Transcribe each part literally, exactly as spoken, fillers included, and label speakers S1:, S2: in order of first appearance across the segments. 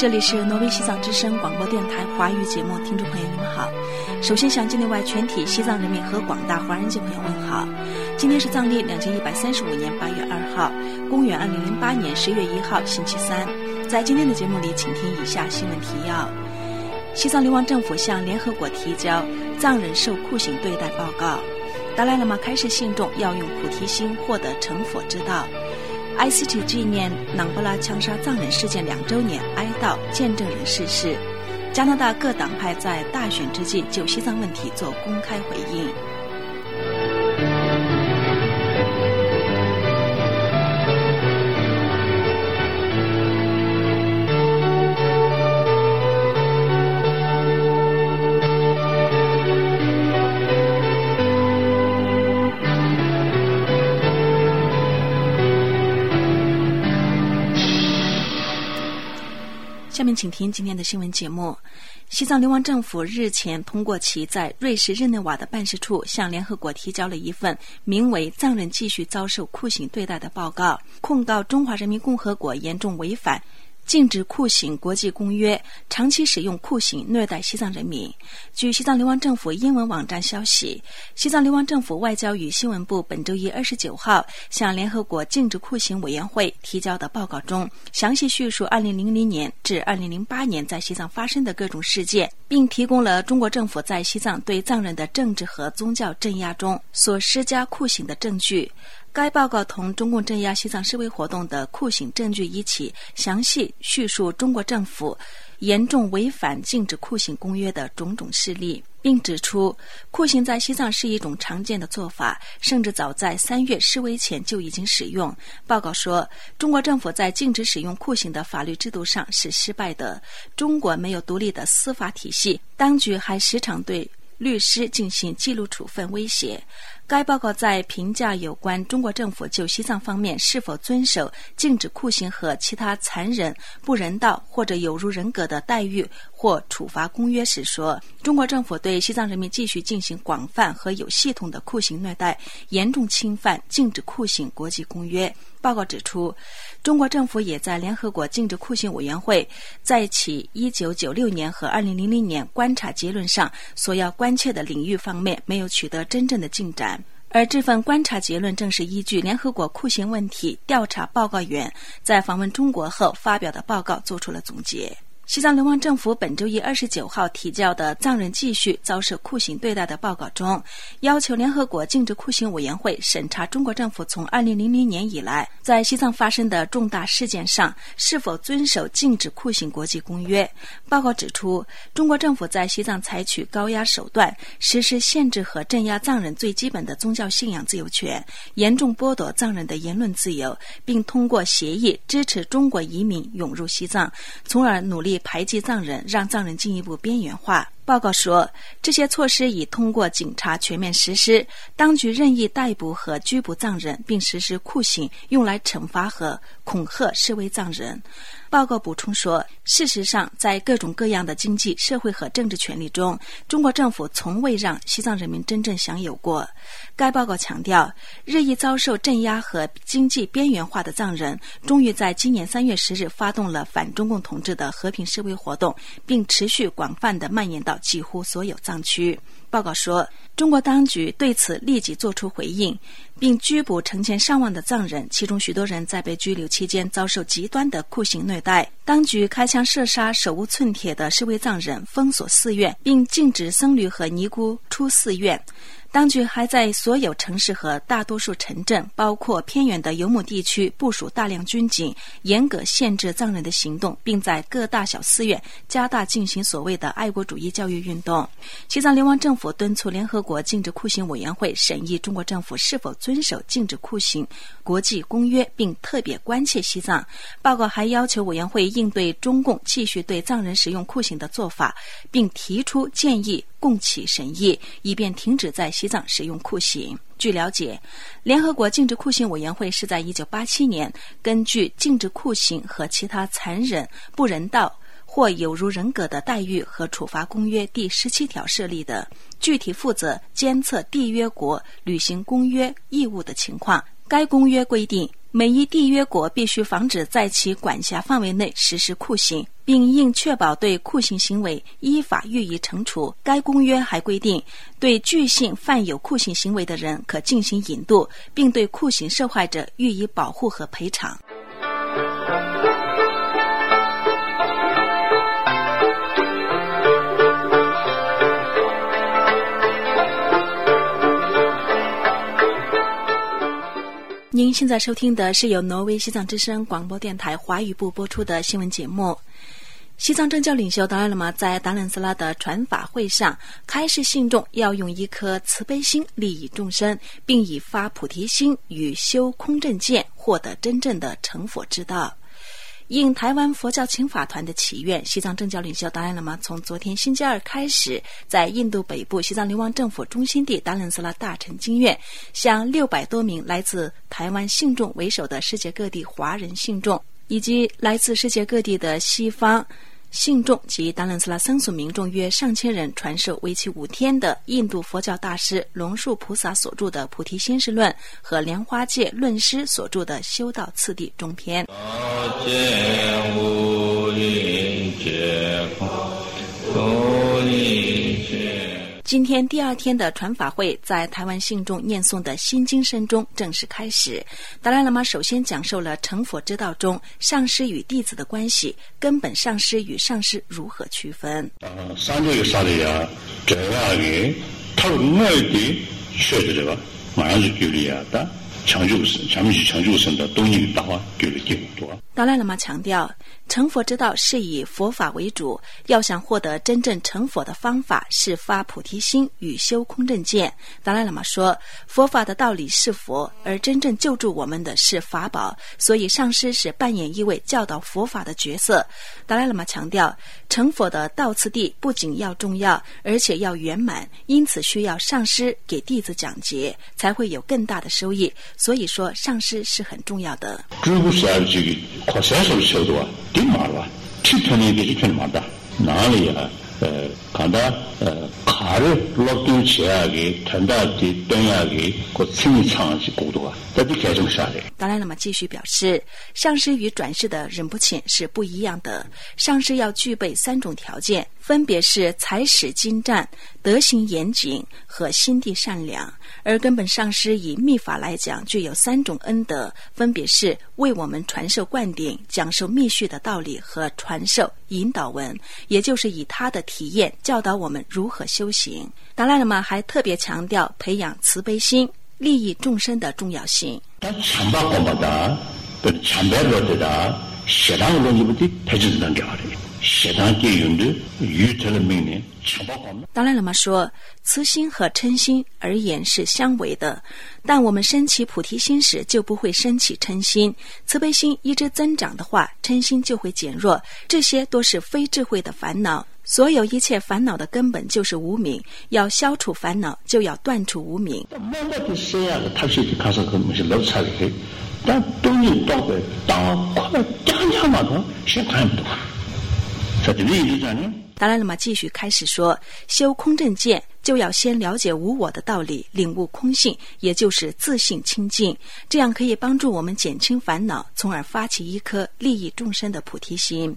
S1: 这里是挪威西藏之声广播电台华语节目，听众朋友你们好。首先向境内外全体西藏人民和广大华人界朋友问好。今天是藏历两千一百三十五年八月二号，公元二零零八年十月一号，星期三。在今天的节目里，请听以下新闻提要：西藏流亡政府向联合国提交藏人受酷刑对待报告；达赖喇嘛开示信众要用菩提心获得成佛之道。I C T 纪念囊布拉枪杀藏人事件两周年哀悼见证人逝世。加拿大各党派在大选之际就西藏问题做公开回应。下面请听今天的新闻节目。西藏流亡政府日前通过其在瑞士日内瓦的办事处向联合国提交了一份名为《藏人继续遭受酷刑对待》的报告，控告中华人民共和国严重违反禁止酷刑国际公约，长期使用酷刑虐待西藏人民。据西藏流亡政府英文网站消息，西藏流亡政府外交与新闻部本周一二十九号向联合国禁止酷刑委员会提交的报告中，详细叙述二零零零年至二零零八年在西藏发生的各种事件，并提供了中国政府在西藏对藏人的政治和宗教镇压中所施加酷刑的证据。该报告同中共镇压西藏示威活动的酷刑证据一起，详细叙述中国政府严重违反禁止酷刑公约的种种事例，并指出酷刑在西藏是一种常见的做法，甚至早在三月示威前就已经使用。报告说，中国政府在禁止使用酷刑的法律制度上是失败的，中国没有独立的司法体系，当局还时常对律师进行记录处分威胁。该报告在评价有关中国政府就西藏方面是否遵守禁止酷刑和其他残忍、不人道或者有辱人格的待遇或处罚公约时说，中国政府对西藏人民继续进行广泛和有系统的酷刑虐待，严重侵犯禁止酷刑国际公约。报告指出，中国政府也在联合国禁止酷刑委员会在其一九九六年和二零零零年观察结论上所要关切的领域方面没有取得真正的进展，而这份观察结论正是依据联合国酷刑问题调查报告员在访问中国后发表的报告做出了总结。西藏流亡政府本周一二十九号提交的藏人继续遭受酷刑对待的报告中，要求联合国禁止酷刑委员会审查中国政府从二零零零年以来在西藏发生的重大事件上是否遵守禁止酷刑国际公约。报告指出，中国政府在西藏采取高压手段，实施限制和镇压藏人最基本的宗教信仰自由权，严重剥夺藏人的言论自由，并通过协议支持中国移民涌入西藏，从而努力排挤藏人，让藏人进一步边缘化。报告说，这些措施已通过警察全面实施，当局任意逮捕和拘捕藏人，并实施酷刑，用来惩罚和恐吓示威藏人。报告补充说，事实上，在各种各样的经济、社会和政治权利中，中国政府从未让西藏人民真正享有过。该报告强调，日益遭受镇压和经济边缘化的藏人，终于在今年三月十日发动了反中共统治的和平示威活动，并持续广泛地蔓延到几乎所有藏区。报告说，中国当局对此立即作出回应，并拘捕成千上万的藏人，其中许多人在被拘留期间遭受极端的酷刑虐待。当局开枪射杀手无寸铁的示威藏人，封锁寺院，并禁止僧侣和尼姑出寺院。当局还在所有城市和大多数城镇，包括偏远的游牧地区，部署大量军警，严格限制藏人的行动，并在各大小寺院加大进行所谓的爱国主义教育运动。西藏流亡政府敦促联合国禁止酷刑委员会审议中国政府是否遵守禁止酷刑国际公约，并特别关切西藏。报告还要求委员会应对中共继续对藏人使用酷刑的做法，并提出建议供起审议，以便停止在西藏使用酷刑。据了解，联合国禁止酷刑委员会是在一九八七年根据禁止酷刑和其他残忍、不人道或有辱人格的待遇和处罚公约第十七条设立的，具体负责监测缔约国履行公约义务的情况。该公约规定， 每一缔约国必须防止在其管辖范围内实施酷刑，并应确保对酷刑行为依法予以惩处。该公约还规定，对据信犯有酷刑行为的人可进行引渡，并对酷刑受害者予以保护和赔偿。您现在收听的是由挪威西藏之声广播电台华语部播出的新闻节目。西藏政教领袖达赖喇嘛在达兰斯拉的传法会上开示信众要用一颗慈悲心利益众生，并以发菩提心与修空正见获得真正的成佛之道。应台湾佛教请法团的祈愿，西藏政教领袖达赖喇嘛从昨天星期二开始，在印度北部西藏流亡政府中心地达兰斯拉大乘经院，向六百多名来自台湾信众为首的世界各地华人信众，以及来自世界各地的西方信众及达兰斯拉僧俗民众约上千人传授为期五天的印度佛教大师龙树菩萨所著的《菩提心事论》和莲花戒论师所著的《修道次第》中篇。今天第二天的传法会在台湾信众念诵的心经声中正式开始。达赖喇嘛首先讲授了成佛之道中上师与弟子的关系，根本上师与上师如何区分。
S2: 어, 산적의사례야 저하게 타고나야 돼 쉬어들어가 많이 교리야다 창조선 잠시 창조선다 동이 나와 교리기 도와。
S1: 达赖喇嘛强调，成佛之道是以佛法为主，要想获得真正成佛的方法是发菩提心与修空正见。达赖喇嘛说，佛法的道理是佛，而真正救助我们的是法宝，所以上师是扮演一位教导佛法的角色。达赖喇嘛强调，成佛的道次第不仅要重要，而且要圆満，因此需要上师给弟子讲解，才会有更大的收益。所以说，上师是很重要的。
S2: 과세서 쳐도와 뒷말와 치편이 비치편마다 나리야 간다 가를 럭두 제약이 단다지 땡약이 그 승리 창시 고도가 다들 개정사래。
S1: 达赖喇嘛继续表示，上师与转世的忍不浅是不一样的。上师要具备三种条件，分别是才识精湛、德行严谨和心地善良。而根本上师以密法来讲，具有三种恩德，分别是为我们传授灌顶、讲授密续的道理和传授引导文，也就是以他的体验教导我们如何修行。达赖喇嘛还特别强调培养慈悲心、利益众生的重要性。
S2: 참바고마다 참배로다 세상으로 이부터 배진단 게 아니에요。
S1: 达赖喇嘛说，慈心和嗔心而言是相违的，但我们升起菩提心时就不会升起嗔心，慈悲心一直增长的话，嗔心就会减弱，这些都是非智慧的烦恼。所有一切烦恼的根本就是无明，要消除烦恼就要断除无明。
S2: 但东西到的当快家家嘛都先看不懂。
S1: 达赖喇嘛继续开始说，修空正见就要先了解无我的道理，领悟空性，也就是自性清净，这样可以帮助我们减轻烦恼，从而发起一颗利益众生的菩提心。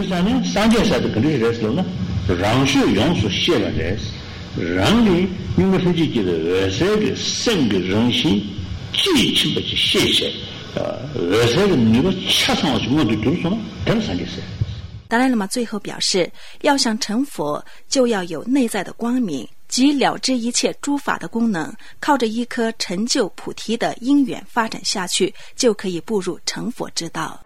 S1: 达赖喇嘛最后表示，要想成佛，就要有内在的光明，即了知一切诸法的功能，靠着一颗成就菩提的因缘发展下去，就可以步入成佛之道。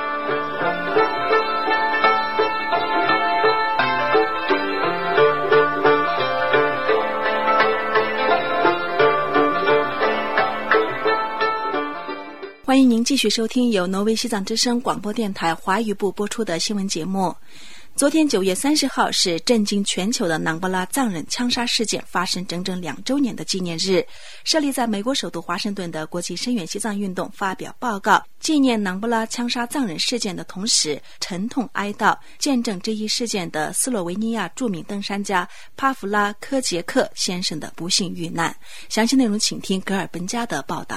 S1: 欢迎您继续收听由挪威西藏之声广播电台华语部播出的新闻节目。昨天九月三十号是震惊全球的囊布拉藏人枪杀事件发生整整两周年的纪念日。设立在美国首都华盛顿的国际声援西藏运动发表报告，纪念囊布拉枪杀藏人事件的同时，沉痛哀悼见证这一事件的斯洛维尼亚著名登山家帕夫拉科杰克先生的不幸遇难。详细内容请听格尔本加的报道。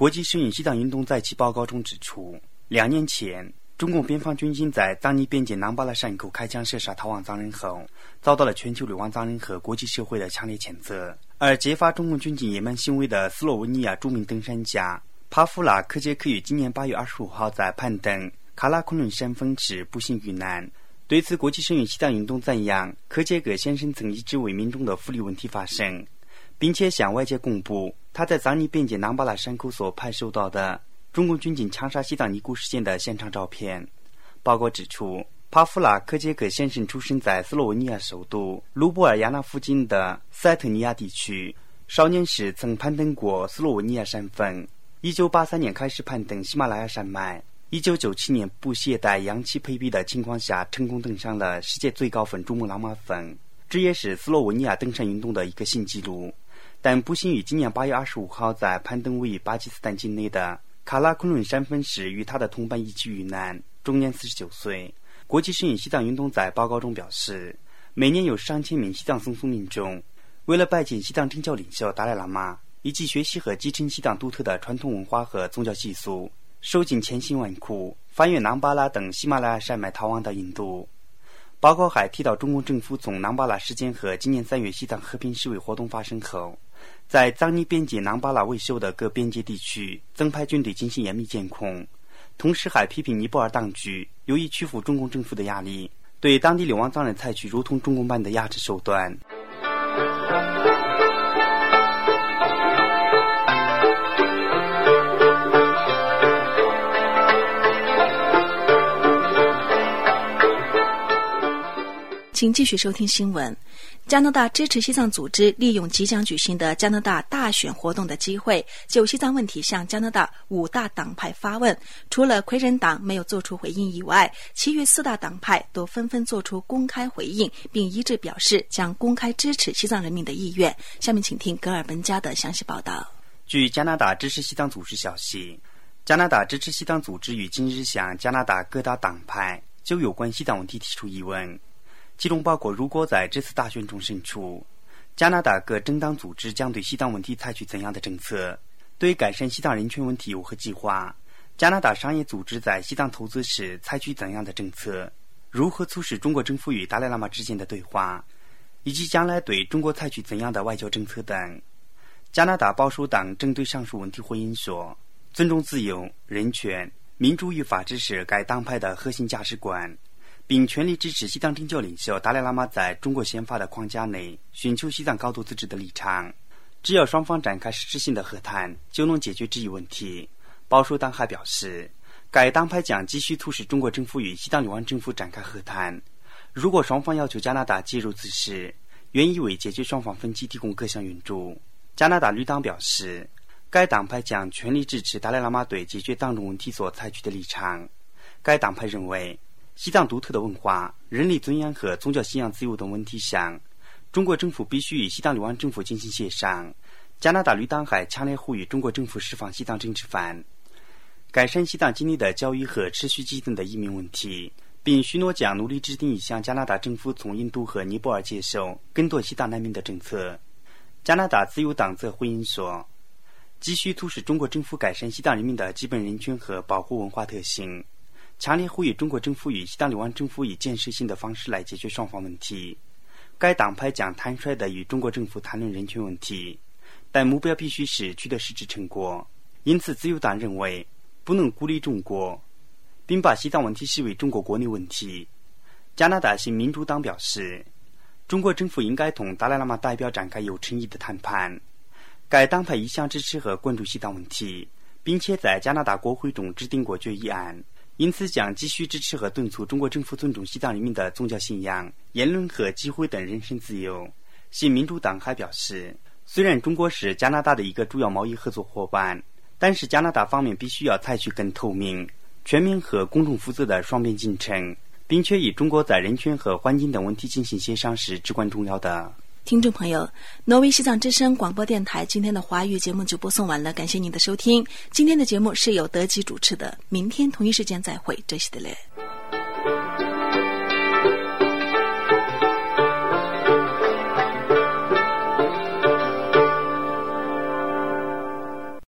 S3: 国际声援西藏运动在其报告中指出，两年前中共边防军警在藏尼边界南巴拉山口开枪射杀逃亡藏人后，遭到了全球流亡藏人和国际社会的强烈谴责。而揭发中共军警野蛮行为的斯洛文尼亚著名登山家帕夫拉科杰克于今年八月二十五号在攀登卡拉昆仑山峰时不幸遇难。对此，国际声援西藏运动赞扬科杰克先生曾一直为民众的福利问题发声，并且向外界公布他在藏尼边界南巴拉山口所拍摄到的中共军警枪杀西藏尼姑事件的现场照片。报告指出，帕夫拉科杰克先生出生在斯洛文尼亚首都卢布尔雅纳附近的塞特尼亚地区，少年时曾攀登过斯洛文尼亚山峰。一九八三年开始攀登喜马拉雅山脉，一九九七年不携带氧气配备的情况下成功登上了世界最高峰珠穆朗玛峰，这也是斯洛文尼亚登山运动的一个新纪录。但不幸于今年八月二十五号在攀登位于巴基斯坦境内的卡拉昆仑山峰时与他的同伴一起遇难，终年四十九岁。国际声援西藏运动在报告中表示，每年有上千名西藏僧俗民众为了拜见西藏政教领袖达赖喇嘛，以及学习和继承西藏独特的传统文化和宗教习俗，受尽千辛万苦翻越南巴拉等喜马拉雅山脉逃亡到印度。报告还提到，中共政府从南巴拉事件和今年三月西藏和平示威活动发生后，在藏尼边界南巴拉为首的各边界地区增派军队进行严密监控，同时还批评尼泊尔当局有意屈服中共政府的压力，对当地流亡藏人采取如同中共般的压制手段。
S1: 请继续收听新闻。加拿大支持西藏组织利用即将举行的加拿大大选活动的机会，就西藏问题向加拿大五大党派发问。除了魁人党没有做出回应以外，其余四大党派都纷纷做出公开回应，并一致表示将公开支持西藏人民的意愿。下面请听格尔本加的详细报道。
S3: 据加拿大支持西藏组织消息，加拿大支持西藏组织于今日向加拿大各大党派就有关西藏问题提出疑问，其中包括如果在这次大选中胜出，加拿大各政党组织将对西藏问题采取怎样的政策，对改善西藏人权问题有何计划，加拿大商业组织在西藏投资时采取怎样的政策，如何促使中国政府与达赖喇嘛之间的对话，以及将来对中国采取怎样的外交政策等。加拿大保守党针对上述问题回应说，尊重自由、人权、民主与法治是该党派的核心价值观，并全力支持西藏政教领袖达赖喇嘛在中国宪法的框架内寻求西藏高度自治的立场。只要双方展开实质性的和谈，就能解决这一问题。保守党还表示，该党派将继续促使中国政府与西藏流亡政府展开和谈。如果双方要求加拿大介入此事，愿意为解决双方分歧提供各项援助。加拿大绿党表示，该党派将全力支持达赖喇嘛对解决藏中问题所采取的立场。该党派认为，西藏独特的文化、人类尊严和宗教信仰自由等问题上，中国政府必须与西藏流亡政府进行协商。加拿大绿党还强烈呼吁中国政府释放西藏政治犯，改善西藏境内的教育和持续激增的移民问题，并许诺将努力制定一项加拿大政府从印度和尼泊尔接收更多西藏难民的政策。加拿大自由党则回应说，继续促使中国政府改善西藏人民的基本人权和保护文化特性，强烈呼吁中国政府与西藏流亡政府以建设性的方式来解决双方问题。该党派将坦率地与中国政府谈论人权问题，但目标必须是取得实质成果。因此自由党认为不能孤立中国，并把西藏问题视为中国国内问题。加拿大新民主党表示，中国政府应该同达赖喇嘛代表展开有诚意的谈判。该党派一向支持和关注西藏问题，并且在加拿大国会中制定过决议案，因此将继续支持和敦促中国政府尊重西藏人民的宗教信仰、言论和集会等人身自由。新民主党还表示，虽然中国是加拿大的一个主要贸易合作伙伴，但是加拿大方面必须要采取更透明、全面和公众负责的双边进程，并且与中国在人权和环境等问题进行协商是至关重要的。
S1: 听众朋友，挪威西藏之声广播电台今天的华语节目就播送完了，感谢您的收听。今天的节目是由德吉主持的，明天同一时间再会，这是的嘞。